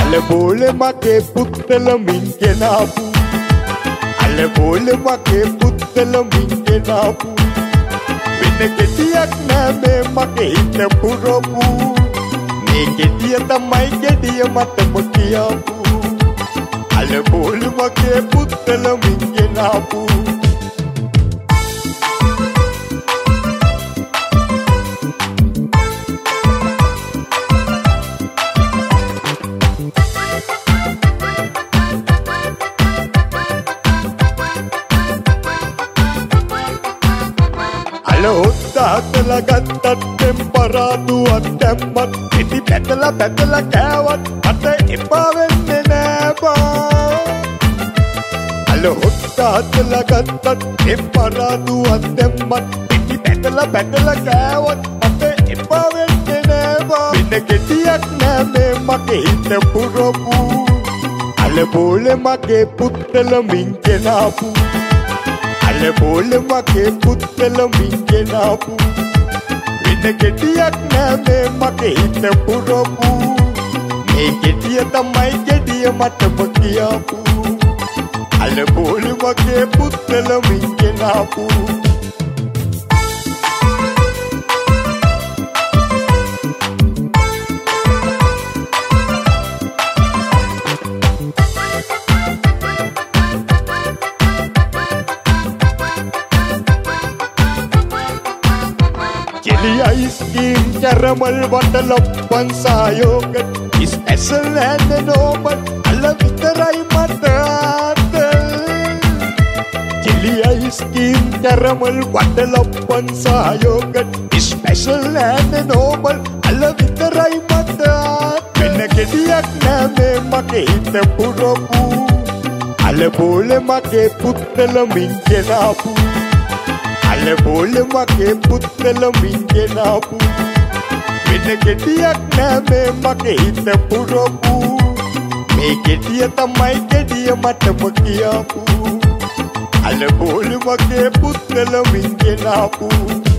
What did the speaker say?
අල බෝලේ මගේ පුත්තල මින් ගෙනාපු අල බෝලේ මගේ පුත්තල මින් ගෙනාපු වෙන ගෙඩියක් නෑ මේ මගේ හිත පුරපු මේ ගෙඩිය තමයි ගෙඩිය මටම කියාපු අල බෝලේ මගේ පුත්තල මින් ගෙනාපු හොත්තාතල ගත්තත් ටෙම්පරාදුවත් දැම්මත් ඉති පැතලා කෑවත් අත එපා වෙන්නේ නෑ බා අල හොත්තාතල ගත්තත් ටෙම්පරාදුවත් දැම්මත් ඉති පැතලා කෑවත් අත එපා වෙන්නේ නෑ බා වෙන ගෙඩියක් නෑ මේ මගේ හිත පුරපු අල බෝලේ මගේ පුත්තල මින් ගෙනාපු අල බෝලේ මගේ පුත්තල මින් ගෙනාපු වෙන ගෙඩියක් නෑ මේ මගේ හිත පුරපු මේ ගෙඩිය තමයි ගෙඩිය මටම කියාපු අල බෝලේ මගේ පුත්තල මින් ගෙනාපු Jelly ice cream, caramel, watermelon, yogurt, special and normal. I love it, I matter. Jelly ice cream, caramel, watermelon, yogurt, special and normal. I love it, I matter. When I get the akne, make it a purapu. Alle bole make puttala min genapu. අල බෝලේ මගේ පුත්තල මින් ගෙනාපු වෙන ගෙඩියක් නෑ මේ මගේ හිත පුරපු මේ ගෙඩිය තමයි ගෙඩිය මටම කියාපු අල බෝලේ මගේ පුත්තල මින් ගෙනාපු